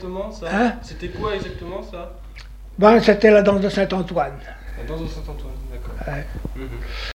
exactement ça? Hein? C'était quoi exactement ça? Ben, c'était la danse de Saint-Antoine. La danse de Saint-Antoine, d'accord. Ouais. Mhm.